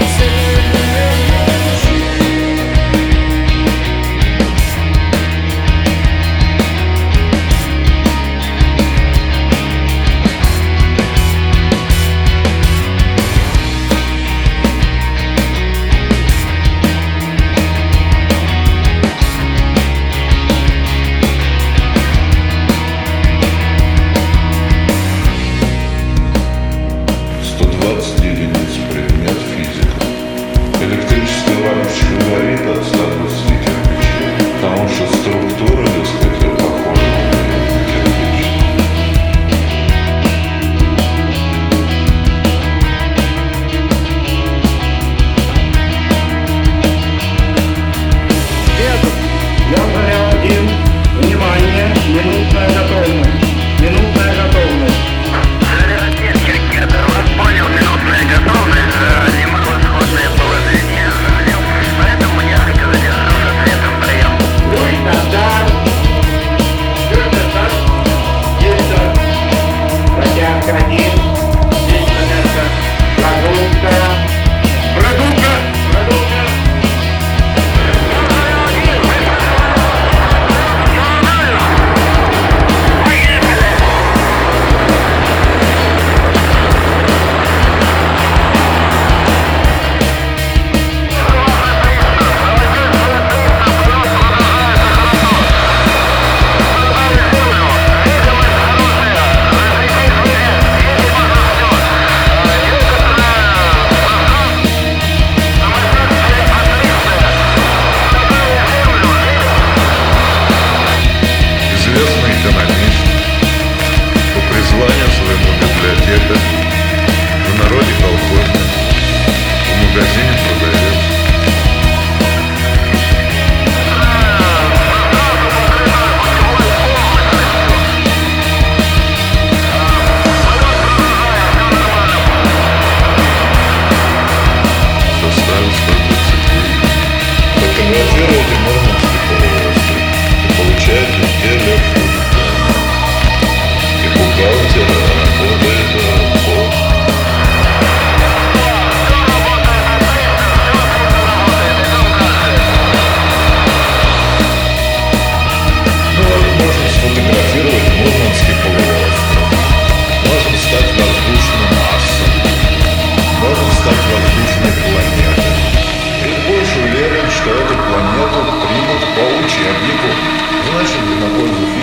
Электрическая лампочка горит от 120 кирпичей, потому что структура, так сказать, похожа на кирпич. Я 1. Внимание, минутная готовность. Минутная готовность. Вас понял, минутная готовность. Занимал исходное положение. Поэтому несколько задержался цветом прием. Пусть назад. Чуть назад. Есть так. Протяжка 1. Здесь протяжка. Прогулка. Прогулка. Прогулка. Известный экономист, по призванию своему библиотекарь, в народе колхозник, в магазине продавец. Составил 120 книг. Фотографируйте Мурманский полуостров и получаете телефон. И бухгалтер работает по... Ну вот можно сфотографировать Мурманский полуостров. Можно стать воздушным асом. Можно стать воздушной планетой. И больше уверен, что эту планету примут по учебнику. Значит, на пользу